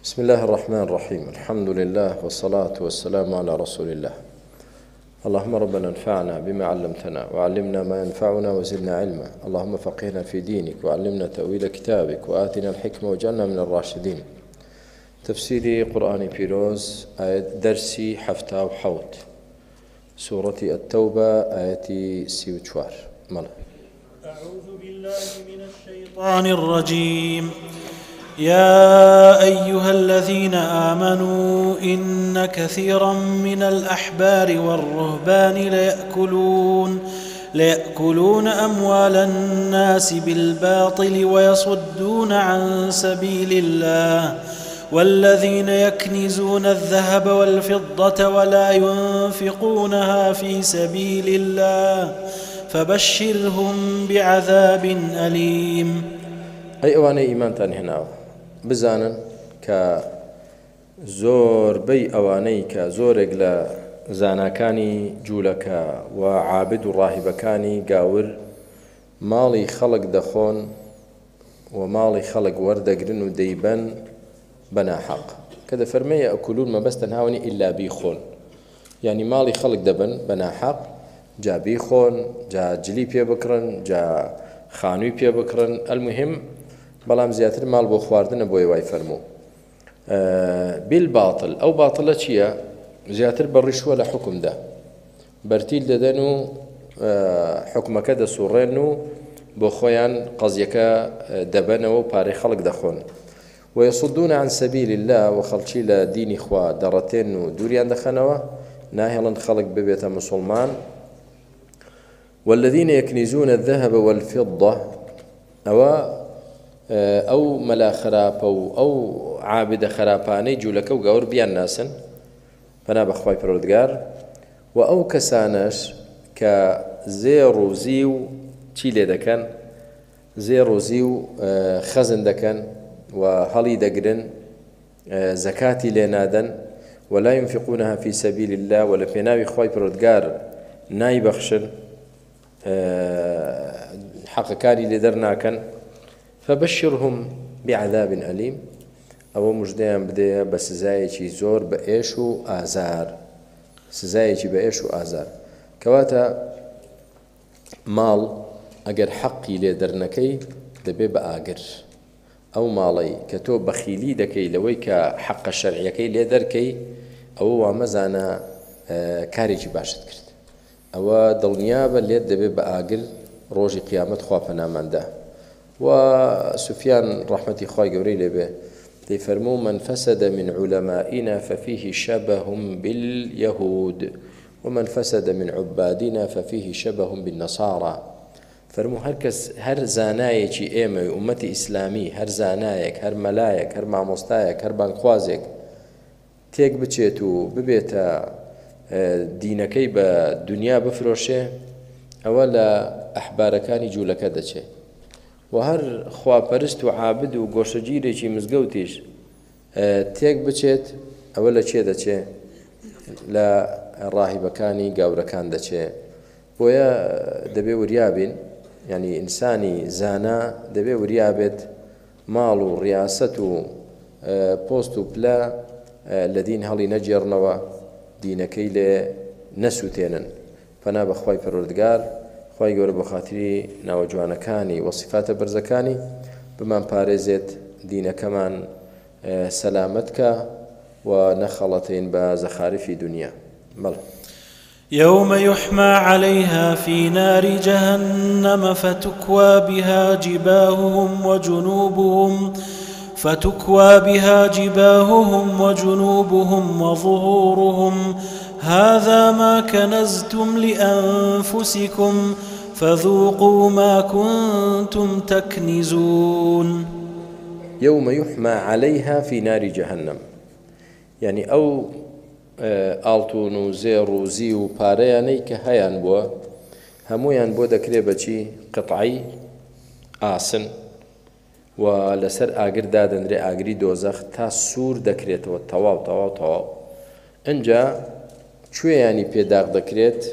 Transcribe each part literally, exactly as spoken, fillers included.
بسم الله الرحمن الرحيم الحمد لله والصلاة والسلام على رسول الله اللهم ربنا انفعنا بما علمتنا وعلمنا ما ينفعنا وزدنا علما اللهم فقهنا في دينك وعلمنا تأويل كتابك وآتنا الحكمة واجعلنا من الراشدين تفسير قرآن بيروز آية درسي حفتا وحوت سورة التوبة آية سيوتشوار ملا أعوذ بالله من الشيطان الرجيم يا أيها الذين آمنوا إن كثيرا من الأحبار والرهبان ليأكلون ليأكلون أموال الناس بالباطل ويصدون عن سبيل الله والذين يكنزون الذهب والفضة ولا ينفقونها في سبيل الله فبشرهم بعذاب أليم. أي أواني إيمانتان هنا بزانن کە زۆربەی ئەوانەی کە زۆرێک لە زاناکانی جوولەکە و عابد و ڕاهیبەکانی گاور ماڵی خەڵک دەخۆن و ماڵی خەڵک وەردەگرن و دەیبەن بەناحەق کە دەفەرمێ ئەکولون مەبەستە هاونی ئیلا بیخۆن یعنی ماڵی خەڵک دەبن بەناحەق جا بیخۆن جا جلی پێ بکڕن جا خانووی پێ بکڕن ئەلموهیم بەڵام زیاتر ماڵ بۆ خواردنە بۆی وای فەرموو بالباطل ئەو باتڵە چییە؟ زیاتر بە ڕیشوە لە حکمدا بەرتیل دەدەن و حکمەکە دەسوڕێن و بۆ خۆیان قەزیەکە دەبەنەوە و پارەی خەڵک دەخۆن ويصدون عن سبيل الله وخەڵکی لە دینی خوا دەڕەتێن و دووریان دەخەنەوە ناهێڵن خەڵک ببێتە مسلمان والذين يكنزون الذهب والفضة ئەوە ئەو مەلا خراپە و ئەو عابدە خراپانەی جوولەکە و گەور بیان ناسن پەنا بەخوای پەروەردگار و ئەو کەسانەش کە زێڕ و زی و چی لێ دەکەن زێڕ و زی و خەزن دەکەن و هەڵی دەگرن زەکاتی لێ نادەن ولا ينفقونها في سبيل الله ولا پێناوی خوای پەروەردگار نایبەخشن حەقەکانی لێ دەرناکەن فبشرهم بعذاب أليم أو مجديان بديا بس سزايكي زور بإيشو آزار سزايكي بإيشو آزار كواتا مال أجر حقي لدرنكي دبي بآجر أو مالي كتو بخيلي دكي لويك حق الشرعيكي لدركي أو مزانا كاريجي باشد كرت أو دڵنیابە لێت دەبێ بە ئاگر ڕۆژی قیامەت خوا پەناماندا وسفيان رحمة خوای گەورەی لێبێ دەیفەرموو من فسد من علمائنا ففيه شبه باليهود ومن فسد من عبادنا ففيه شبه بالنصارى فەرموو هەر کەس هەر زانایەکی ئێمە ئومەتی ئیسلامی هەر زانایەک هەر مەلایەک هەر مامۆستایەک هەر بانگخوازێک تێک بچێت و ببێتە دینەکەی بە دنیا بفرۆشێ ئەوە لە ئەحبارەکانی جوولەکە دەچێت و هەر خواپەرست و عابد و گۆشەگیرێکی مزگەوتیش تێک بچێت ئەوە لە چێ دەچێت لە ڕاهیبەکانی گاورەکان دەچێت بۆیە دەبێ وریابین یعنی ئینسانی زانا دەبێ وریابێت ماڵ و ڕیاسەت و پۆست و پلە لە دین هەڵی نەجێڕنەوە دینەکەی لێ نەسووتێنن پەنا بەخوای پەروەردگار خوای گەورە بە خاتری ناوەجوانەکانی وەسیفاتە بەرزەکانی بمان پارێزێت دینەکەمان سەلامەتکە و نەخەڵەتین بە زەخارفی دنیا مەڵ يوم يحمى عليها في نار جهنم فتكوى بها جباههم وجنوبهم فتكوى بها جباههم وجنوبهم وظهورهم هذا ما كنزتم لأنفسكم فذوقوا ما كنتم تكنزون يوم يحمى عليها في نار جهنم يعني أو ئاڵتون و زێڕ و زی و پارەیانەی کە هەیان بووە هەموویان بۆ دەکرێ بەچی قطعی ئاسن و لەسەر ئاگر دادەنرێ ئاگری دۆزەخ تا سوور دەکرێتەوە تەواو تەواو تەواو ئەنجا کوێیانی پێداغ دەکرێت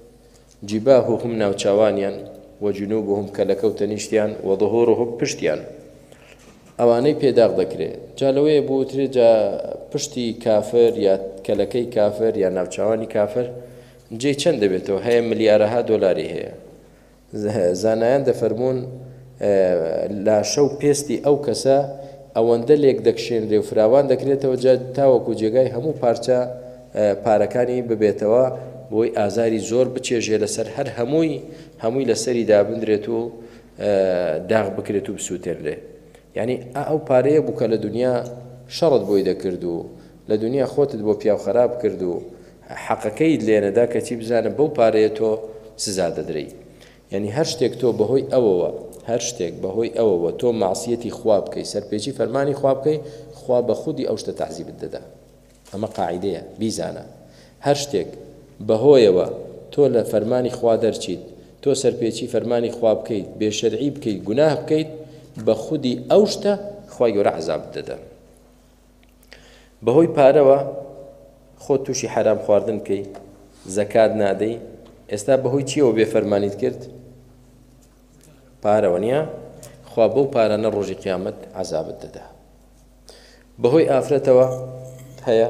جیباهوهم ناوچاوانیان و جنوبهم کە لەکەوتە نیشتیان و ظهورهم پشتیان ئەوانەی پێداغ دەکرێت جا لەوەیە بوترێت جا پشتی کافر یا کەلەکەی کافر یا ناوچاوانی کافر جێ چەند دەبێتەوە هەیە ملیارەها دۆلاری هەیە زانایان دەفەرمونون لاشە و پێستی ئەو کەسە ئەوەندە لێک دەکشێنرێ و فراوان دەکرێتەوە جا تاوەکو جێگای هەموو پارچە پارەکانی ببێتەوە بۆی ئازاری زۆر بچێژێ لەسەر هەر هەمووی هەمووی لەسەری دابدرێت و داغ بکرێت و بسووتێنرێ یعنی ئەو پارەیە بووکە لە دنیا شەڕت بۆی دەکرد و لە دنیا خۆتت بۆ پیاو خراپ کرد و حەقەکەیت لێنەدا کەچی بزانە بەو پارەیە تۆ سزا دەدرێی یعنی هەر شتێک تۆ بەهۆی ئەوەوە هەر شتێک بەهۆی ئەوەوە تۆ معسیەتی خوا بکەی سەرپێچی فەرمانی خوا بکەی خوا بە خودی ئەو شتە تەعزیبت دەدا ئەمە قاعیدەیە بیزانە هەر شتێک بەهۆیەوە تۆ لە فەرمانی خوا دەرچیت تۆ سەرپێچی فەرمانی خوا بکەیت بێشەرعی بکەیت گوناه بکەیت بە خودی ئەو شتە خوای گەورە عەزابت دەدا بەهۆی پارەوە خۆت تووشی حرام خواردن بکەی زەکات نادەی ئێستا بەهۆی چیەوە بێ فەرمانیت کرد پارەوە نییە خوا بەو پارانە ڕۆژی قیامەت عەزابت دەدا بەهۆی ئافرەتەوە هەیە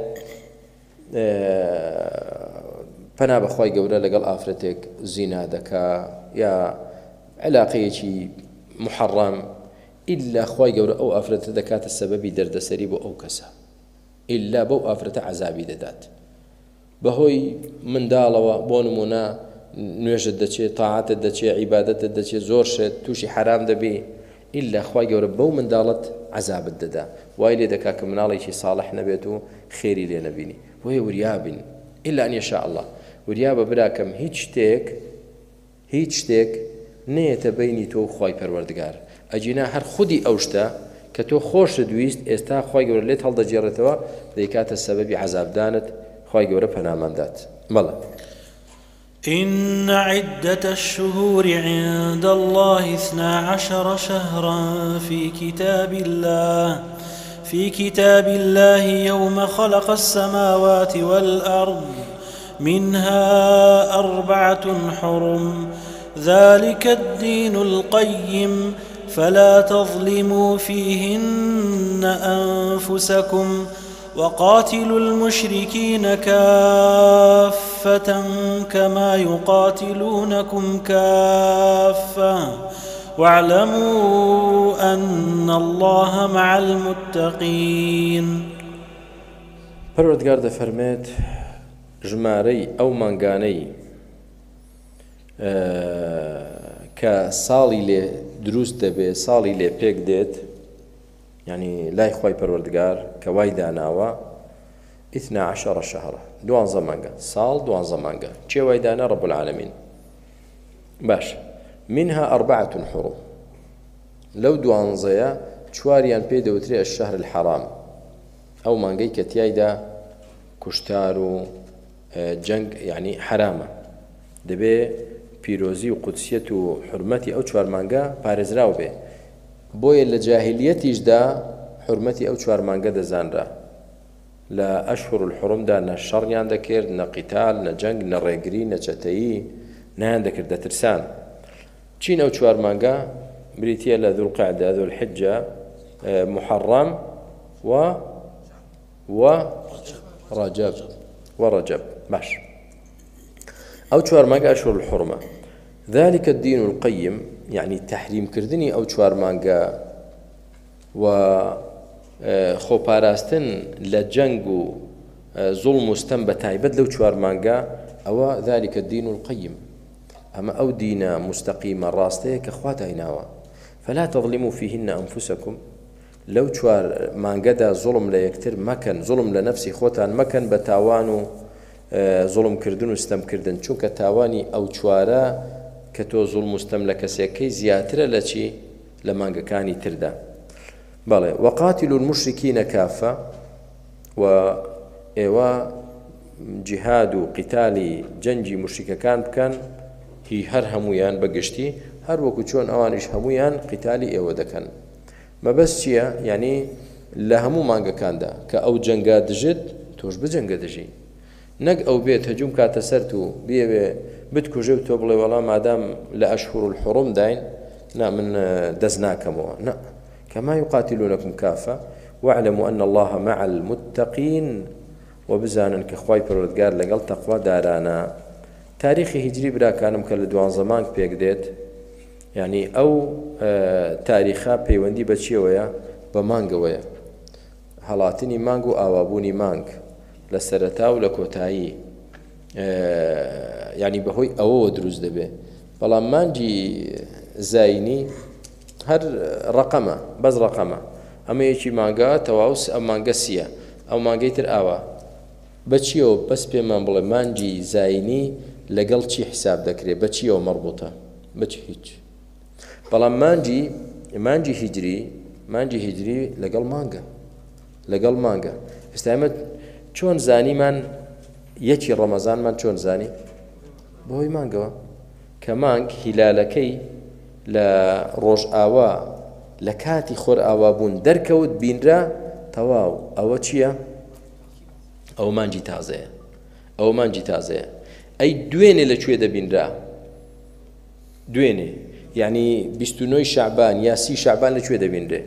پەنا بەخوای گەورە لەگەڵ ئافرەتێک زینا دەکا یا علاقەیەکی محەڕەم ئیلا خوای گەورە ئەو ئافرەتە دەکاتە سەبەبی دەردەسەری بۆ ئەو کەسە ئیلا بەو ئافرەتە عەزابی دەدات بەهۆی منداڵەوە بۆ نمونە نوێژت دەچێت تاعاتت دەچێت عیبادەتت دەچێت زۆر شت تووشی حرام دەبێ ئیلا خوای گەورە بەو منداڵت عەزابت دەدا وای لێ دەکا کە مناڵێکی ساڵح نەبێت و خێری لێ نەبینی بۆیە وریابن ئیلا ئەن یەشاء الله وریابە براکەم هیچ شتێک هیچ شتێک نێتە بینی تۆ و خوای پەروەردگار ئەجینا هەر خودی ئەو شتە کە تۆ خۆشت دویست ئێستا خوای گەورە لێت هەڵدەجێڕێتەوە دەیکاتە سەبەبی عەزابدانت خوای گەورە پەناماندات بەڵێ إن عدة الشهور عند الله اثنا عشر شهرا في كتاب الله في كتاب الله يوم خلق السماوات والأرض منها أربعة حرم ذلك الدين القيم فلا تظلموا فيهن أنفسكم وقاتلوا المشركين كافة كما يقاتلونكم كافة واعلموا أن الله مع المتقين. پەروەردگار دەفەرمێت ژمارەی ئەو مانگانەی کە ساڵی لێ دروست دەبێ ساڵی لێ پێک دێت یعنی لای خوای پەروەردگار کە وای داناوە اثنا عشر شهرە دوانزە مانگە ساڵ دوانزە مانگە چێ وای دانا رب العالمین باش منها أربعة حرم لو دوانزەیە چواریان پێ دەوترێ الشهر الحرام ئەو مانگەی کە تیایدا کوشتار و جەنگ یعنی حرامە دەبێ پیرۆزی و قودسیەت و حرمەتی ئەو چوار مانگە پارێزراو بێ بۆیە لە جاهلیەتیشدا حرمەتی ئەو چوار مانگە دەزانرا لە ئەشهور الحرمدا نە شەڕیان دەکرد نە قیتال نە جەنگ نە ڕێگری نە چەتەیی نەیان دەکرد دەترسان چین ئەو چوار مانگە بریتیە لە ذوالقعدە ذوالحجە محەڕەم و و ڕەجەب و ڕەجەب باش ئەو چوار مانگە ئەشهور الحرمە ذلك الدين القيم يعني تحريم كردني أو چوار مانگا و خوپاراستن لجنگ و ظلم مستنبه تایبت لو چوار مانگا أو ذلك الدين القيم أما أو دين مستقيم راسته كخواتيناوا فلا تظلموا فيهن أنفسكم لو چوار مانگا دا ظلم ليكتر مكان ظلم لنفسي خوتان مكان بتاوانو ظلم كردن واستم كردن چونك تاواني أو چوارا کە تۆ زوڵم مستەم لە کەسێکەکەی زیاترە لە چی لە مانگەکانی تردا بەڵێ وەقاتیلوا المشرکینە کافە و ئێوە جیهاد و قیتالی جەنگی مشریکەکان بکەن هی هەر هەمویان بەگشتی هەر وەکو چۆن ئەوانیش هەمویان قیتالی ئێوە دەکەن مەبەست چییە یعنی لە هەموو مانگەکاندا کە ئەو جەنگا دژت تۆش بجەنگە دژی نەک ئەو بێت هەجوم کاتە سەرت و بێوێ بتکوژێ و تۆ بڵێ وەڵام مادام لە ئەشهور الحرم داین نا من دەست ناکەمەوە نا كما يقاتلونكم كافة واعلموا أن الله مع المتقين وبزانا كخواي پروردگار لقل تقوى دارانا. تاريخي هجري برا كانم كالدوان زمان بيك ديت يعني أو آه تاريخا بيوندي بچيويا بمانگويا هەڵاتنی مانگ و ئاوابوونی مانگ لە سەرەتا و لە کۆتایی یعنی بەهۆی ئەوەوە دروست دەبێ. بەڵام مانگی زاینی هەر ڕقەمە بەس ڕقەمە ئەمە یەکی مانگە تەواوس ئەم مانگە سیە ئەو مانگەی تر ئاوا بەچیەوە بەس پێمان بڵێ مانگی زاینی لەگەڵ چی حساب دەکرێت بەچیەوە مەربوطە بەچ هیچ. بەڵام مانگی مانگی هیجری مانگی هیجری لەگەڵ مانگە لەگەڵ مانگە. ئێستا ئێمە چۆن زانیمان یەکی ڕەمەزانمان چۆن زانی؟ بەهۆی مانگەوە کە مانگ هیلالەکەی لە ڕۆژ ئاوا لە کاتی خۆر ئاوابوون دەرکەوت بینرا تەواو ئەوە چییە؟ ئەو مانگی تازەیە ئەو مانگی تازەیە. ئەی دوێنێ لەکوێ دەبینرا؟ دوێنێ یعنی بیست و نۆی شەعبان یا سی شەعبان لەکوێ دەبینرێ؟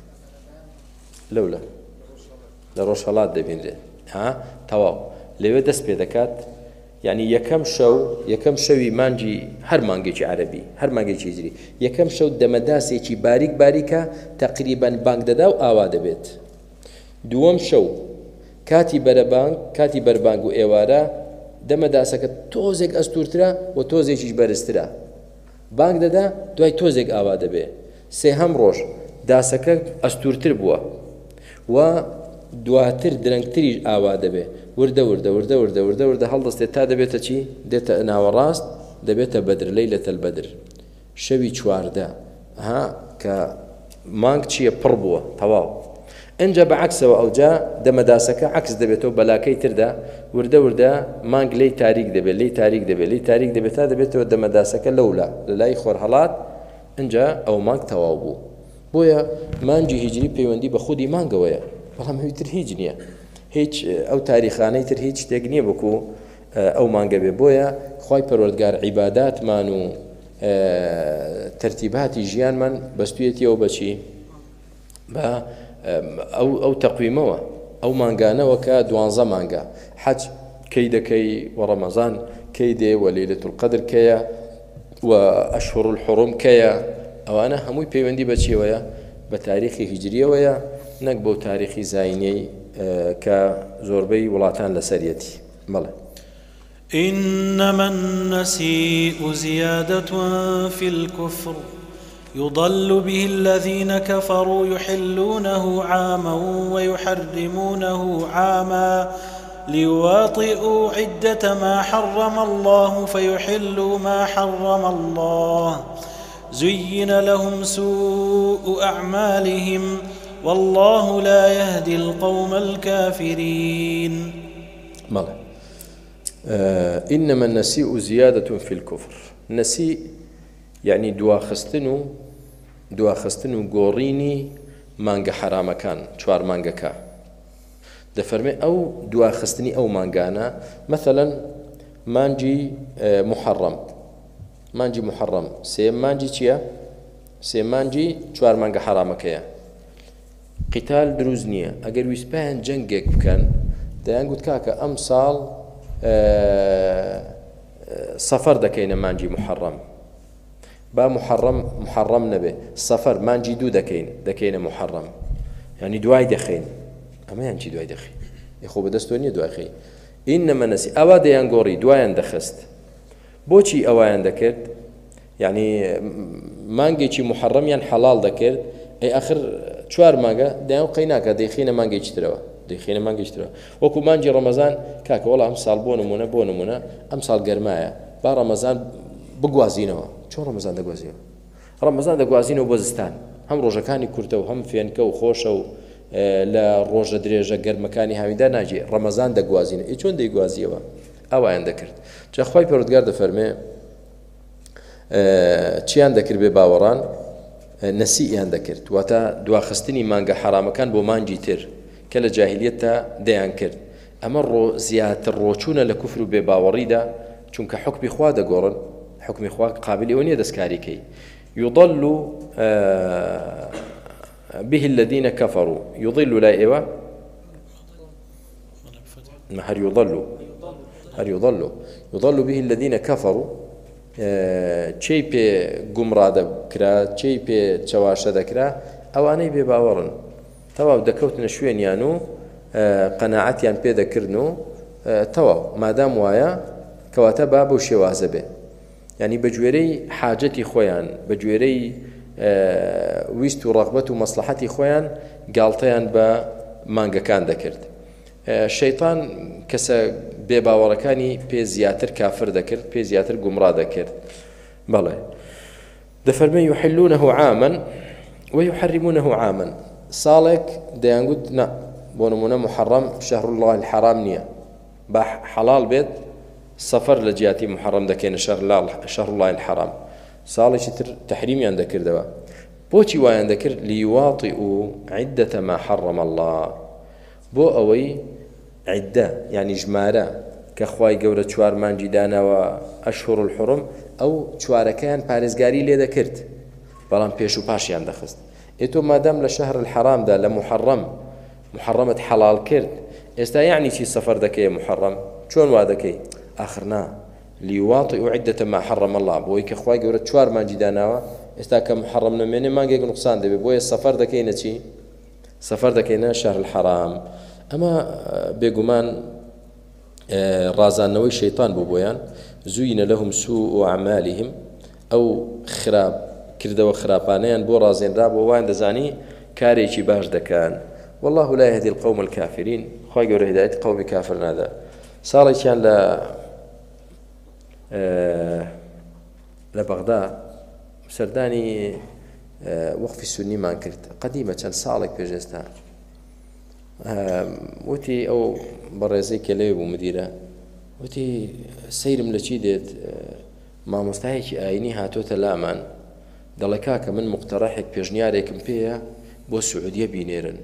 لەولە لە ڕۆژهەڵات دەبینرێت ها تەواو لەوێ دەست پێ دەکات. یعنی یەکەم شەو یەکەم شەوی مانگی هەر مانگێکی عەرەبی هەر مانگێکی هیجری یەکەم شەو دەمەداسێکی باریک باریکە تەقریبەن بانگ دەدا و ئاوا دەبێت. دووەم شەو کاتی بەرەبانگ کاتی بەربانگ و ئێوارە دەمەداسەکە تۆزێک ئەستورترا و تۆزێکیش بەرزترا بانگ دەدا دوای تۆزێک ئاوا دەبێ. سێهەم ڕۆژ داسەکە ئەستورتر بووە و دواتر درەنگتریش ئاوا دەبێ وردە وردە وردە وردە وردە وردە هەڵدەستێت تا دەبێتە چی؟ دێتە ناوەڕاست دەبێتە بەدر لەیلەتەل بەدر شەوی چواردە ها کە مانگ چییە پڕ بووە تەواو. ئەنجا بەعەکسەوە ئەوجا دەمەداسەکە عەکس دەبێتەوە بەلاکەی تردا وردە وردە مانگ لی تاریک دەبێت لی تاریک دەبێت لی تاریک دەبێت تا دەبێتەوە دەمەداسەکە لەولا لە لای خۆرهەڵات ئەنجا ئەو مانگ تەواو بوو. بۆیە مانگی هیجری پەیوەندی بە خودی مانگەوەیە بەڵام هیچ تر هیچ نییە هیچ ئەو تاریخانەی تر هیچ شتێک نییە بکو ئەو مانگە بێ. بۆیە خوای پەروەردگار عیباداتمان و تەرتیباتی ژیانمان بەستوێتیەوە بەچی بە ئەو ئەو تەقویمەوە ئەو مانگانەوە کە دوانزە مانگە حەج کەی دەکەی و ڕەمەزان کەی دێ و لەیلەتول قەدر کەیە و ئەشهور الحوڕم کەیە ئەوانە هەمووی پەیوەندی بەچیەوەیە بە تاریخی هیجریەوەیە نەک بەو تاریخی زاینەی کە زۆربەی وڵاتان لەسەریەتی. بەڵێ إنما النسيء زيادة في الكفر يضل به الذين كفروا يحلونه عاما ويحرمونه عاما ليواطئوا عدة ما حرم الله فيحلوا ما حرم الله زين لهم سوء أعمالهم والله لا يهدي القوم الكافرين. ماله آه إنما النسيء زيادة في الكفر. نسيء يعني دواخستنو دواخستنو قوريني مانگا حرام كان چوار مانگا كا دفرمي أو دواخستني أو مانگانا مثلا مانجي آه محرم مانجي محرم سي مانجي چيا سي مانجي چوار مانگا حرام كيا قتال دروز نییە ئەگەر ویسپیان جەنگێک بکەن دەیان گوت کاکە ئەم ساڵ سەفەر دەکەینە مانجی محەڕەم با محەڕەم محەڕەم نەبێ سەفەر مانجی دوو دەکەین دەکەینە محەڕەم یعنی دوای دەخەین ئەمەیان چی دوای دەخەین یخۆ بەدەستۆ نییە دوای خەی ئینەمە نەسی ئەوا دەیان گۆڕی دوایان دەخست. بۆچی ئەوایان دەکرد؟ یعنی مانگێکی محەڕەمیان حەڵاڵ دەکرد ئەی ئاخر چوار مانگە دایان قەی ناکە دەیخینە مانگێکی ترەوە دەیخینە مانگێکی ترەوە وەکو مانجی ڕەمەزان کاکە وەڵا ئەم ساڵ بۆ نمونە بۆ نمونە ئەم ساڵ گەرمایە با ڕەمەزان بگوازینەوە. چۆن ڕەمەزان دەگوازینەوە؟ ڕەمەزان دەگوازینەوە بۆ زستان هەم ڕۆژەکانی کورتە و هەم فێنکە و خۆشە و لە ڕۆژە درێژە گەرمەکانی هاویندا ناجێ ڕەمەزان دەگوازینە. ئێ چۆن دەیگوازیەوە؟ ئەوایان دەکرد. جا خوای پەروەردگار دەفەرمێ چیان دەکرد بێ باوەڕان نەسیئیان دەکرد واتە دواخستنی مانگە حرامەکان بۆ مانجی تر کە لە جاهیلیەتدا دەیان کرد. ئەمە زیاتر ڕۆچوونە لە کوفر و بێباوەڕیدا چونکە حکمی خوا دەگۆڕن حکمی خوا قابلی ئەوە نییە دەستکاریکەی. یوضل به الذين كفروا يضل لا إيوه هل يضل هل يضل يضل به الذين كفروا چی پێ گومڕا دەکرا چی پێ چەواشە دەکرا ئەوانەی بێباوەڕن تەواو دەکەوتنە شوێنیان و قەناعەتیان پێ دەکردن و تەواو مادام وایە کەواتە با بەو شێوازە بێ یعنی بە گوێرەی حاجەتی خۆیان بە گوێرەی ویست و ڕەغبەت و مەسلحەتی خۆیان گاڵتەیان بە مانگەکان دەکرد شەیطان کەسە بێباوەڕەکانی پێ زیاتر کافر دەکرد پێ زیاتر گومڕا دەکرد بەڵێ دەفەرمێ یحلونەه عاما ويحرمونه عاما ساڵێک دەیانگوت نا بۆ نمونە محەڕەم شەهر الله الحرام نییە با حەڵال بێت سەفەر لە جیاتی محەڕەم دەکەینە شەهر الله الحرام ساڵێکی تر تەحریمیان دەکردەوە بۆچی وایان دەکرد لیواطئوا عدة ما حرم الله بۆ ئەوەی عدە یعنی ژمارە کە خوای گەورە چوار مانگی داناوە ئەشهور الحرم ئەو چوارەکەیان پارێزگاری لێ دەکرد بەڵام پێش و پاشیان دەخست ئێتۆ مادام لە شەهر الحرامدا لە محەڕەم محەڕەمت حەڵال کرد ئێستا یعنی چی سەفەر دەکەی محەڕەم چۆن وا دەکەی ئاخر نا لیواطئوا عدة ما حرم الله بۆی کە خوای گەورە چوار مانگی داناوە ئێستا کە محەڕەم نەمێنێ مانگێک نوقسان دەبێت بۆیە سەفەر دەکەینە چی سەفەر دەکەینە شەهر الحرام ئەمە بێگومان ڕازانەوەی شەیطان بوو بۆیان زوینە لەهم سوء ئەعمالهم ئەو خراپ کردەوە خراپانەیان بۆ ڕازێنرا بۆ وایان دەزانی کارێکی باش دەکەن والله لا يهدي القوم الكافرين خوای گەورە هیدایەتی قەومی کافر نادا ساڵێکیان لە لە بەغدا سەردانی وەقفی سونیمان کرد قەدیمە چەند ساڵێک پێش ئێستا وتی ئەو بەڕێزەی کە لێ بوو مدیرە وتی سەیرم لە چی دێت مامۆستایەکی ئاینی هاتۆتە لامان دەڵێ کاکە من مقتەڕەحێک پێشنیارێکم پێیە بۆ سعودیە بینێرن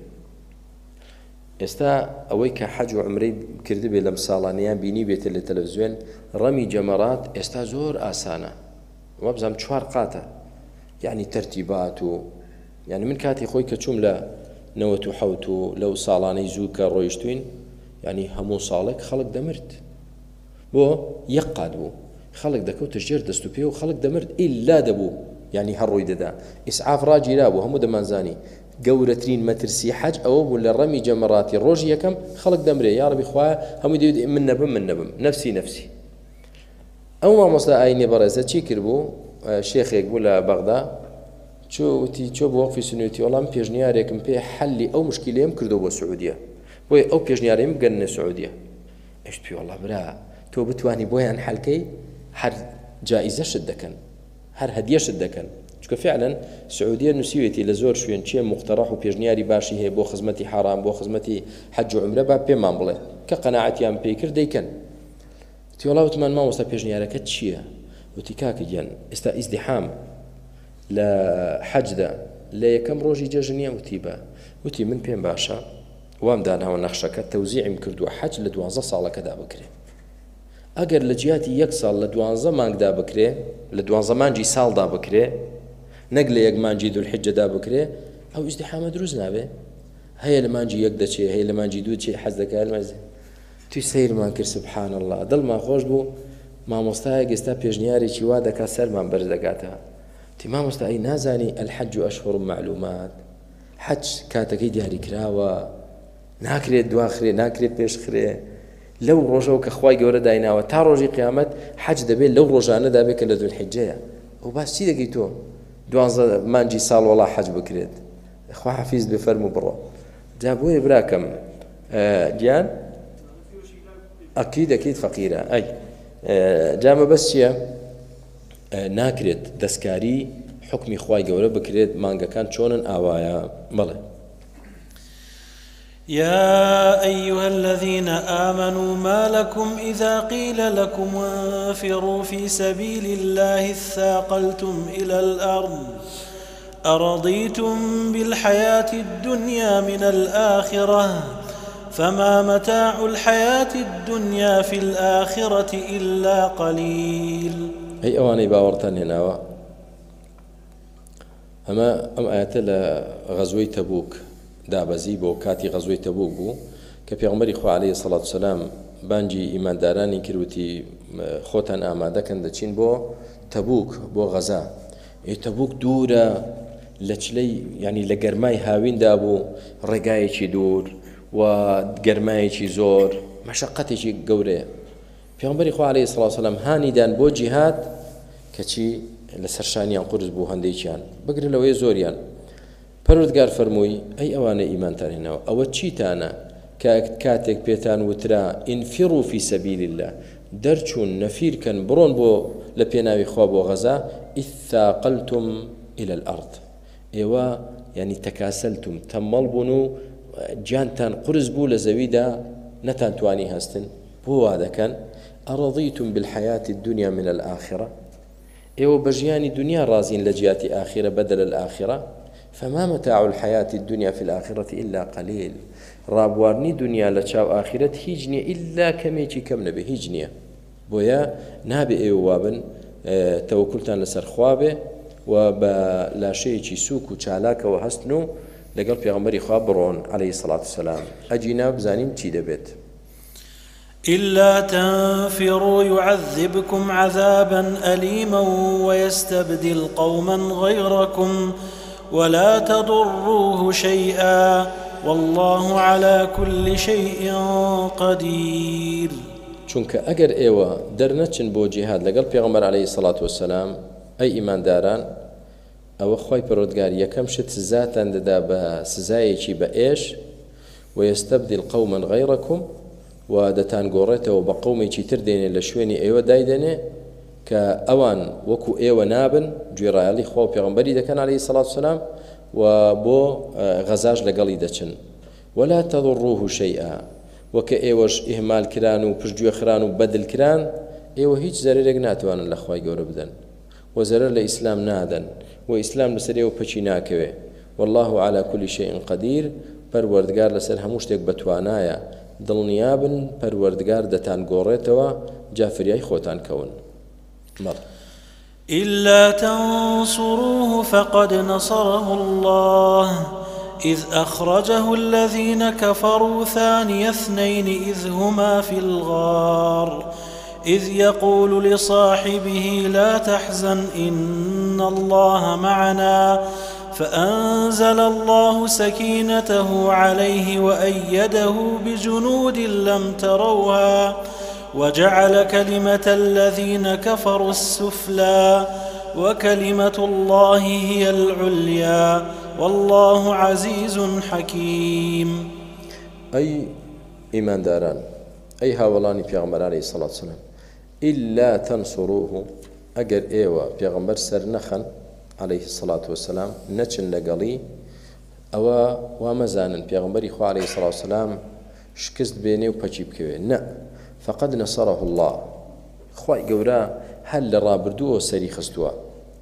ئێستا ئەوەی کە حەج و عومرەی کردبێ لەم ساڵانەیان بینی بێتە لە تەلەڤیزیۆن ڕەمی جەمەرات ئێستا زۆر ئاسانە وەبزانم چوار قاتە یعنی تەرتیبات و یعنی من کاتی خۆی کە چووم لە نەوەت و حەوت و لەو ساڵانەی زوو کە ڕۆیشتوین یعنی هەموو ساڵێک خەڵک دەمرد بۆ یەک قات بوو خەڵک دەکەوتە ژێر دەست و پێ و خەڵک دەمرد ئیلا دەبوو یعنی هەڕۆی دەدا ئیسعاف ڕاگیرا بوو هەموو دەمانزانی گەورەترین مەترسی حەج ئەوە بوو لە ڕەمی جەمەڕاتی ڕۆژی یەکەم خەڵک دەمرێ یا ڕەبی خوایە هەمووی دەوێت من نەبم من نەبم نەفسی نەفسی ئەو مامۆستا ئاینێ بەڕێزە چی کرد بوو شێخێک بوو لە بەغدا چۆ وتی چۆ بۆ وەقفی سنوێتی وەڵام پێشنیارێکم پێ حەلی ئەو مشکیلەیەم کردو بۆ سعودیە بۆیە ئەو پێشنیارەیم بگەنە سعودیە ئەشت پێ وەڵا برا تۆ بتوانی بۆیان حەلکەی هەر جائزەشت دەکەن هەر هەدیەشت دەکەن چونکە فعلا سعودیە نووسیوێتی لە زۆر شوێن چیە مقتەڕەح و پێشنیاری باشی هەیە بۆ خزمەتی حرام بۆ خزمەتی حەج و عومرە با پێمان بڵێ کە قەناعەتیان پێی کرد دەیکەن تی وەڵا وتمان مامۆستا پێشنیارەکەت چییە وتی کاکە گیان ئێستا ئیزدیحام لە حەجدا لە یەکەم ڕۆژی جەژنیە وتی بە وتی من پێم باشە وام داناوە نەخشەکە تەوزیعیم کردووە حەج لە دوانزە ساڵەکەدا بکرێ ئەگەر لە جیاتی یەک ساڵ لە دوانزە مانگدا بکرێ لە دوانزە مانگی ساڵدا بکرێ نەک لە یەک مانگی دوولحیجەدا بکرێ ئەو ئیزدیحامە دروست نابێ هەیە لە مانگی یەک دەچێ هەیە لە مانگی دوو چێ حەج دەکات لەمەزێ توی سەیرمان کرد سبحان الله دڵمان خۆش بوو مامۆستایەک ئێستا پێشنیارێکی وا دەکات سەرمان بەرز دەکاتەوە تی مامۆستا ئەی نازانی الحەج ئەشهور معلومات حەج کاتەکەی دیاری کراوە ناکرێت دواخرێ ناکرێت پێشخرێ لەو ڕۆژەوە کە خوای گەورە دایناوە تا ڕۆژی قیامەت حەج دەبێت لەو ڕۆژانەدا بێت کە لە دوولحیجەیە ئەو باس چی دەگەی تۆ دوانزە مانگی ساڵ وەڵا حەج بکرێت خوا حەفیز بێ فەرموو بڕۆ جا بۆیە براکەم گیان ئەکید ئەکید فەقیرە ئەی جامە بەس چییە ناکرێت دەستکاری حکمی خوای گەورە بکرێت مانگەکان چۆنن ئاوایە بەڵێ يا أيها الذين آمنوا ما لكم إذا قيل لكم انفروا في سبيل الله اثاقلتم إلى الأرض أرضيتم بالحياة الدنيا من الآخرة فما متاع الحياة الدنيا في الآخرة إلا قليل أي أواني باورتان هنا أما أم آيات غزوة تبوك دابزي بو كاتي غزوة تبوك بو كبيغمبري خو عليه الصلاة والسلام بانجي إيمان داراني كروتي خوتان آماده كان دچين بو تبوك بو غزا اي تبوك دورة لچلي يعني لگرماي هاوين دابو رقايشي دور وگرمايشي زور مشقتي قوري پیغمبري خو عليه الصلاة والسلام هاني دان بو جهاد كچي لسرشانيان قرز بو هنديچيان بقر لوي زوريان پروردگار فرموي اي اوانه ايمان تانينو او چيتانا كاتك بيتان وترا انفروا في سبيل الله درچون نفير كان برون بو لبيناوي خواب وغزا إذ ثاقلتم إلى الأرض إيوا يعني تكاسلتم تمال بونو جانتان قرز بو لزويدا نتان تواني هستن بو هذا كان أرضيتم بالحياة الدنيا من الآخرة إيوا بجياني دنيا رازين لجيات آخرة بدل الآخرة فما متاع الحياة الدنيا في الآخرة إلا قليل رابوارني دنيا لچاو آخرت هیچ نییە إلا کەمێکی کەم نەبێ هیچ نییە بۆیە نابێ ئێوە وابن تەوەکولتان لەسەر خوا بێ و بە لاشەیەکی سووک و چالاکەوە هەستن و لەگەڵ پێغەمبەری خوا بڕۆن عليه الصلاة والسلام ئەجینا بزانین چی دەبێت إلا تنفروا يعذبكم عذابا أليما ويستبدل قوما غيركم ولا تضروه شيئا والله على كل شيء قدير چونکە ئەگەر ئێوە دەرنەچن بۆ جیهاد لەگەڵ پێغەمبەر عليه الصلاة والسلام ئەی ئیمانداران ئەوە خۆی پەروەردگار یەکەم شت سزاتان دەدا بە سزایەکی بە ئێش ويستبدل قوما غيركم و دەتان گۆڕێتەوە بە قەومێکی تر دێنێ لە شوێنی ئێوە دایدەنێ کە ئەوان وەکو ئێوە نابن گوێڕایەڵی خوا و پێغەمبەری دەکەن عليه الصلاة والسلام و بۆ غەزاش لەگەڵی دەچن ولا تضروه شيئا وەکە ئێوەش ئیهمال کران و پشتگوێ خران و بەدل کران ئێوە هیچ زەرێرێک ناتوانن لە خوای گەورە بدەن و زەرەر لە ئیسلام نادەن و ئیسلام لەسەر ئێوە پەچی ناکەوێ والله على كل شيء قدير پەروەردگار لەسەر هەموو شتێک بەتوانایە دڵنیابن پەروەردگار دەتان گۆڕێتەوە جافریای خۆتان کەون مەڵ إلا تنصروه فقد نصره الله إذ أخرجه الذين كفروا ثاني اثنين إذ هما في الغار إذ يقول لصاحبه لا تحزن إن الله معنا فأنزل الله سكينته عليه وأيده بجنود لم تروها وجعل كلمة الذين كفروا السفلى وكلمة الله هي العليا والله عزيز حكيم أي إيمان داران أي هاولاني پیغمبر عليه الصلاة والسلام إلا تنصروه أجر إيوة پیغمبر سرنخن عليه الصلاة والسلام نچن لقلي أو ومزانا پیغمبر إخوة عليه الصلاة والسلام شكست بيني وبچيب كوي نا فقد نصره الله خواهي قورا هل لرابردوه سري خستوه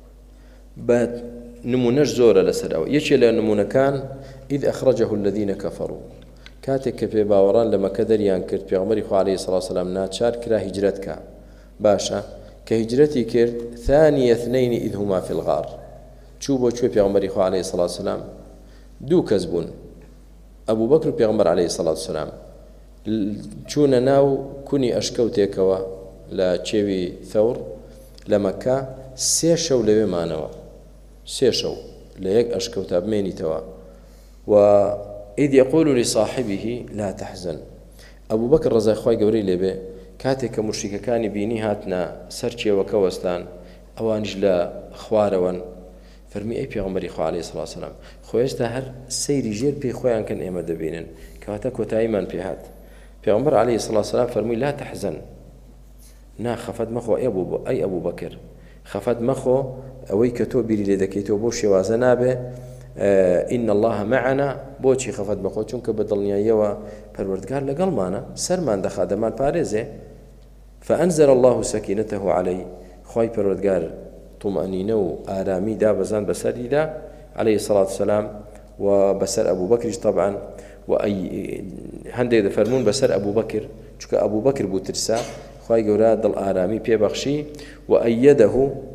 بات نمونش زورة لسر يشي لنمونه كان إذ أخرجه الذين كفروا كاتك كفي باوران لما كدر ينكر پیغمبر إخوة عليه الصلاة والسلام ناتشار كرا هجرتك باشا كهجرتي كر ثاني اثنين إذ هما في الغار شوبو شوي پیغمبر إخوة عليه الصلاة والسلام دو كذبون أبو بكر پیغمبر عليه الصلاة والسلام چوونە ناو کونی ئەشکەوتێکەوە لە چێوی ثەور لە مەککە سێ شەو لەوێمانەوە سێ شەو لە یەک ئەشکەوتە بمێنیتەوە و ئید یەقول لصاحبه لا تحزن ئەبوو بەکر ڕەزای خوای گەورەی لێبێ کاتێک کە موشریکەکانی بینی هاتنە سەر چێوەکە وەستان ئەوانیش لە خوارەوەن فەرمی ئەی پێغەمبەری خوا عەلەیهی سڵاو سەلام خۆ ئێستا هەر سەیری ژێر پێی خۆیان کەن ئێمە دەبینن کەواتە کۆتاییمان پێ هات پیغمبر علیه الصلاة والسلام فرموی لا تحزن نا خفت مخو ای ابو بکر خفت مخو اوی کتو بیری لدکیتو بو شوازه نابه إن الله معنا بوچی خفت مخو چونکە بەدڵنیاییەوە پەروەردگار لەگەڵمانە سەرمان دەخا دەمان پارێزێ فأنزل الله سكينته عليه خوای پەروەردگار طمأنینە و ئارامی دابەزان بەسەریدا عليه الصلاة والسلام و بەسەر ئەبوو بەکریش طبعا وأي هندي دفرمون بسر أبو بكر شك أبو بكر بوترسا خواهي قورا دل آرامي بيبخشي وأيده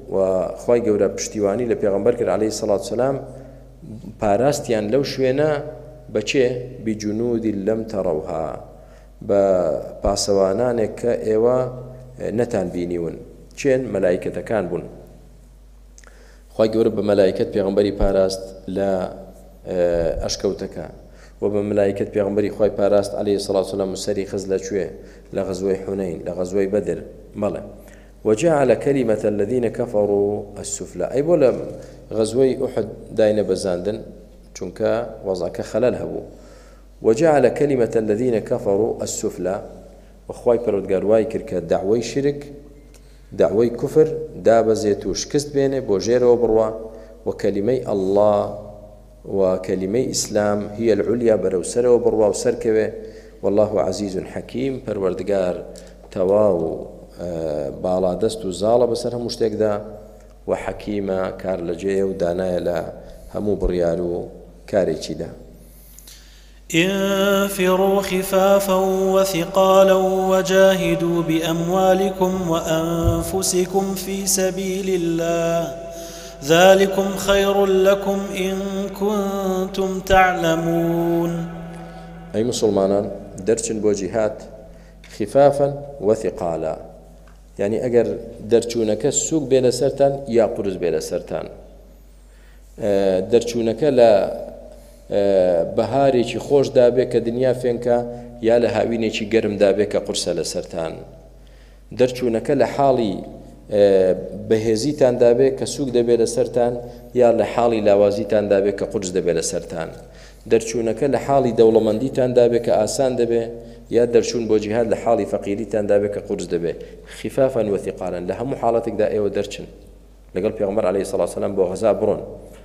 وخوای گەورە پشتیوانی لە پێغەمبەر کرد عەلەیهی سەڵات وسەلام پاراستیان لەو شوێنە بەچێ بجنودی لەم تەڕەوها بە پاسەوانانێک کە ئێوە نەتان بینیون چێن مەلایکەتەکان بوون خوای گەورە بە مەلایکەت پێغەمبەری پاراست لە ئەشکەوتەکە و بە مەلایکەت پێغەمبەری خوای پاراست عەلەیهی سەڵات وسەلام و سەری خست لەکوێ لە غەزوەی حونەین لە غەزوەی بەدر بەڵێ وجعل كلمة الذين كفروا السفلى أي بولا غزوي أحد داين بزاندن چونکە وەزعەکە خەلەل هەبوو وجعل كلمة الذين كفروا السفلى وخوای پەروەردگار وای کرد کە دعوەی شرک دعوەی کوفر دابەزێت و شکست بێنێ بۆ ژێرەوە بڕوا و کەلیمەی ئەڵڵا و کەلیمەی ئیسلام هي العولیا بەرەو سەرەوە بڕوا و سەرکەوێ والله عزیز حەکیم پەروەردگار تەواو باڵا دەست و زاڵە بەسەر هەموو شتێکدا و حەکیمە کار لە جێ و دانایە لە هەموو بڕیار و کارێکیدا انفروا خفافا وثقالا وجاهدوا بأموالكم وأنفسكم في سبيل الله ذلكم خير لكم إن كنتم تعلمون أي مسلمانان درچن بۆ جیهاد خفافا وثقالا يعني ئەگەر دەرچوونەکە سووک بێ لەسەرتان یا قورس بێ لەسەرتان دەرچوونەکە لە بەهارێکی خۆش دابێ کە دنیا فێنکە یا لە هاوینێکی گەرم دابێ کە قورسە لەسەرتان دەرچوونەکە لە حاڵی بەهێزیتان دابێ کە سووک دەبێ لەسەرتان یا لە حاڵی لاوازیتان دابێ کە قورس دەبێ لەسەرتان دەرچوونەکە لە حاڵی دەوڵەمەندیتان دابێ کە ئاسان دەبێ یا دەرچوون بۆ جیهاد لە حاڵی فەقیریتان دابێ کە قورس دەبێ خفافا وثقالا لە هەموو حاڵەتێکدا ئێوە دەرچن لەگەڵ پێغەمبەر عەلەیهی سەڵات وسەلام بۆ غەزا بڕۆن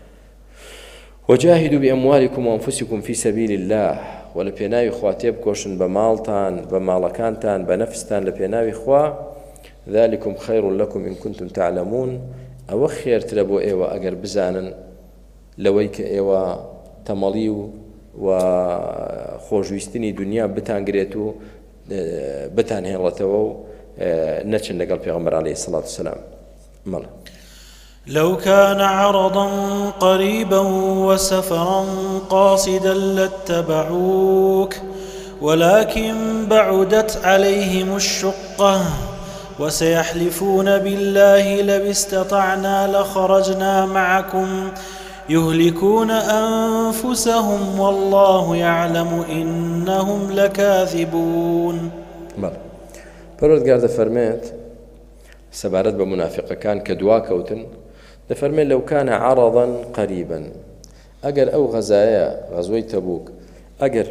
وجاهدوا بأموالكم وأنفسكم في سبيل الله ولا پێناوی خوا تێبکۆشن بە ماڵتان بە ماڵەکانتان بە نەفستان لە پێناوی خوا ذلكم خير لكم إن كنتم تعلمون ئەوە خێرترە بۆ ئێوە ئەگەر بزانن لەوەی کە ئێوە تەمەڵی و و خۆشویستنی دنیا بتانگرێت و بتانهێڵێتەوە و نەچن لەگەڵ پێغەمبەر عەلەیهی سەڵات وسەلام مەڵێ لو كان عرضا قريبا وسفرا قاصدا لاتبعوك ولكن بعدت عليهم الشقة وسيحلفون بالله لو استطعنا لخرجنا معكم يهلكون أنفسهم والله يعلم إنهم لكاذبون پەروەردگار دەفەرمێت سەبارەت بە منافقەکان کە دوا کەوتن دەفەرمێت لەو کانە عەرەضا قەریبا ئەگەر ئەو غەزایە غەزوەی تەبوک ئەگەر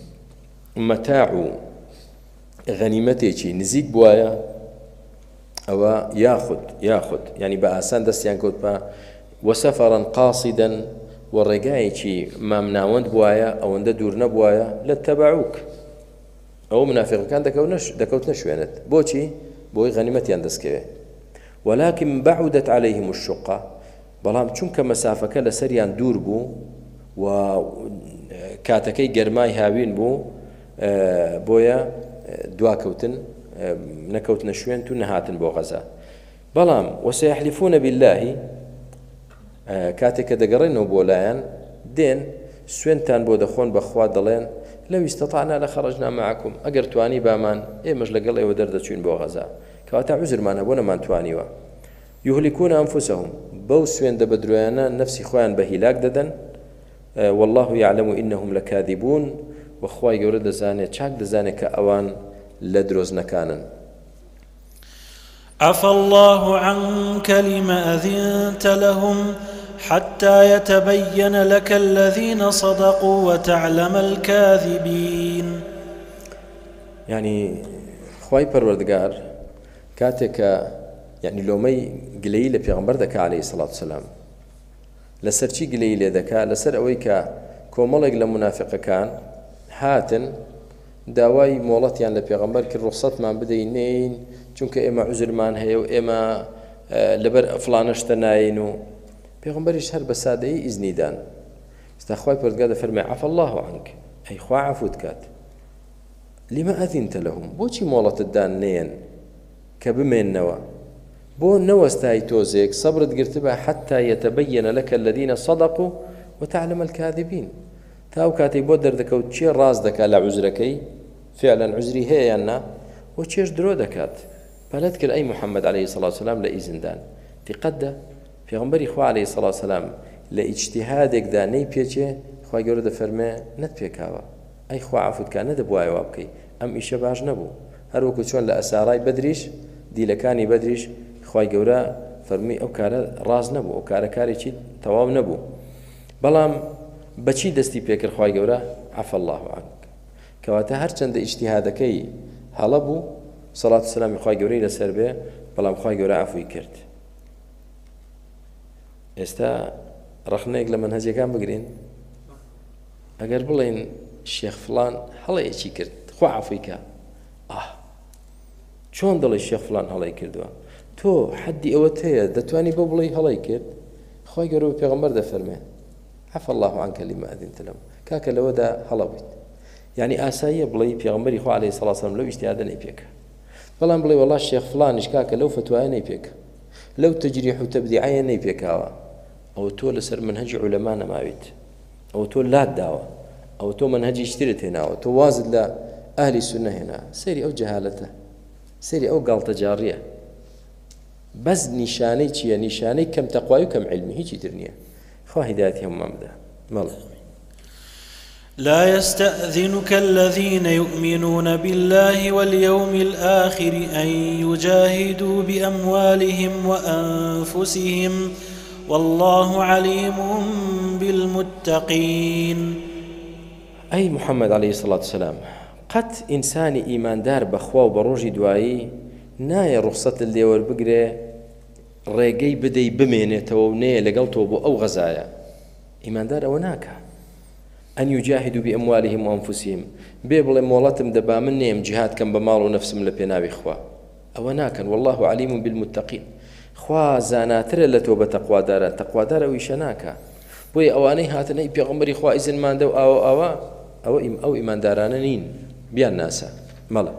مەتاع و غەنیمەتێکی نزیک بوایە ئەوە یاخود یاخود یعنی بە ئاسان دەستیان کەوت بە وسفرا قاصدا وڕێگایەکی مامناوەند بوایە ئەوەندە دوور نەبوایە لاتبعوک ئەو منافقەکان دەکەوتنە شوێنت بۆچی بۆی غەنیمەتیان دەستکەوێ ولكن بعدت عليهم الشقة بەڵام چونکە مەسافەکە لەسەریان دوور بوو و کاتەکەی گەرمای هاوین بوو بۆیە دواکەوتن نەکەوتنە شوێن و نەهاتن بۆ غەزا بەڵام وسيحلفون بالله کاتێک کە دەگەڕێنەوە بۆ لایەن دێن سوێنتان بۆ دەخۆن بەخوا دەڵێن لەو استطعنا لخرجنا معكم ئەگەر توانی بامان ئێمەش لەگەڵ ئێوە دەردەچوین بۆ غەزا کەواتە عوزرمان هەبوو نەمانتوانیوە يهلكون أنفسهم بەو سوێندە بە درۆیانە نەفسی خۆیان بە هیلاک دەدەن والله يعلم إنهم لكاذبون وخوای گەورە دەزانێت چاک دەزانێت کە ئەوان لە درۆزنەکانن عفى الله عنك لما أذنت لهم حتى يتبين لك الذين صدقوا وتعلم الكاذبين يعني خواي پروردگار كاتك يعني لومي قليل لە پێغەمبەر دەکا عەلەیهی سەڵات وسەلام لەسەر چی گلەیی لێ دەکا لەسەر ئەوەی کە کۆمەڵێک لە منافقەکان هاتن داوای مۆڵەتیان لە پێغەمبەر کرد ڕوخسەتمان بدەینین چونکە ئێمە عوزرمان هەیە و ئێمە لەبەر فڵانە شتە ناین و پێغەمبەریش هەر بە سادەیی ئیزنیدان ئێستا خوای پەروەردگار دەفەرمێ عەفە الله عنک ئەی خوا عەفوت کات لما ئەذینتە لەهم بۆچی مۆڵەتت دان نێن کە بمێننەوە بۆ نەوەستای تۆزێک سەبرت گرتبە حتى يتبين لك الذين صدقوا وتعلم الكاذبين تا ئەو کاتێک بۆ دەردەکەوت چێ ڕاز دەکات لە عوزرەکەی فعلا عوزری هەیە یان نا و چێش درۆ دەکات پەلەت کرد ئەی محەممەد عليه الصلاة والسلام لە ئیزندان تقەدە پێغەمبەری خوا عليه الصلاة والسلام لە ئیجتیهادێکدا نەی پێچێ خوای گەورە دەفەرمێ نەت پێکاوە ئەی خوا عەفوتکە نەدەبوایە وا بکەی ئەم ئیشە باش نەبوو هەروەکو چۆن لە ئەسارای بەدریش دیلەکانی بەدریش خوای گەورە فەرمی ئەو کارە ڕاز نەبوو ئەو کارە کارێکی تەواو نەبوو بەڵام بەچی دەستی پێکرد خوای گەورە عەفا الله عنک کەواتە هەرچەندە ئیجتیهادەکەی هەڵە بوو سەڵات و سەلامی خوای گەورەی لەسەر بێ بەڵام خوای گەورە عەفوی کرد ئێستا ڕەخنەیەک لە مەنهەجەکان بگرین ئەگەر بڵێن شێخ فڵان هەڵەیەکی کرد خوا عەفوی کە ئاه چۆن دڵی شێخ فڵان هەڵەی کردووە تۆ حەدی ئەوەت هەیە دەتوانی بۆ بڵێ هەڵەی کرد خوای گەورە بە پێغەمبەر دەفەرمێ عەفا الله عنک لما ئەذنت لەهم کاکە لەوەدا هەڵە بوویت یعنی ئاساییە بڵێ پێغەمبەری خوا عەلەیهی سەڵات وسەلام لەو ئیجتیهادە نەی پێکە بەڵام بڵێ وەڵا شێخ فڵانیش کاکە لەو فتوایە نەی پێکە لەو تەجریح و تەبدیعەیە نەی پێکاوە ئەو تۆ لەسەر منهەجی عولەما نەماویت ئەو تۆ لات داوە ئەو تۆ منهەجی شترت هێناوە تۆ وازت لە ئەهلی سونە هێنا سەیری ئەو جەهالەتە سەیری ئەو گاڵتە جاڕیە بەس نیشانەی چییە نیشانەی کەم تەقوای و کەم علمی هیچی تر نییە خوا هیدایەتی هەمومان بدە مەڵێ لا يستأذنك الذين يؤمنون بالله واليوم الآخر أن يجاهدوا بأموالهم وأنفسهم والله عليم بالمتقين أي محمد عليه الصلاة والسلام قد إنساني إيمان دار بخوا وبروجي دوائي نایە ڕوخسەت لێوەربگرێ ڕێگەی بدەی بمێنێتەوە و نەیە لەگەڵ تۆ بۆ ئەو غەزایە ئیماندار ئەوە ناکە ئەن یوجاهدوا بأموالهم وأنفسهم بێ بڵێ مۆڵەتم دەبا من نێم جیهاد کەم بە ماڵ و نەفسم لە پێناوی خوا ئەوە ناکەن والله علیم بالمتقین خوا زاناترە لە تۆ بە تەقوادارە تەقوادار ئەو ئیشە ناکە بۆیە ئەوانەی هاتن ئەی پێغەمبەری خوا ئیزنماندە و ئاوە ئاوە ئەوە ئەو ئیماندارانە نین بیان ناسە مەڵە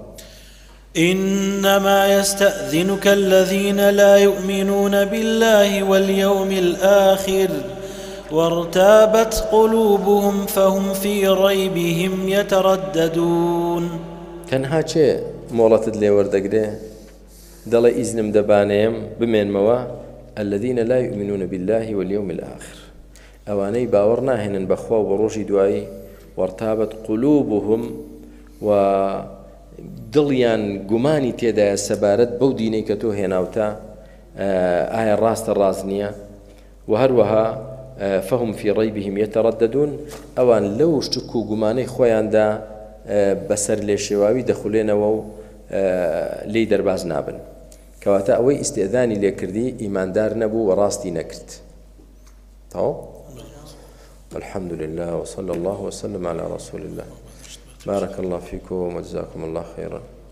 إنما يستأذنك الذين لا يؤمنون بالله واليوم الآخر وارتابت قلوبهم فهم في ريبهم يترددون تەنها چێ مۆڵەتت لێوەردەگرێ دەڵێ ئیزنم دەبانێم بمێنمەوە الذين لا يؤمنون بالله واليوم الآخر ئەوانەی باوەڕ ناهێنن بەخوا و بە ڕۆژی دوایی وارتابت قلوبهم و دڵیان گومانی تێدایە سەبارەت بەو دینەی کە تۆ هێناوتە ئایا ڕاستە ڕاست نییە و هەروەها فهم في ريبهم يترددون ئەوان لەو شتک و گومانەی خۆیاندا بەسەر لێشێواوی دەخولێنەوە و لێی دەرباز نابن کەواتە ئەوەی ئیستێذانی لێکردی ئیماندار نەبوو و ڕاستی نەکرد تەواو الحمد لله وصلى الله وسلم على رسول الله بارك الله فيكم وجزاكم الله خيرا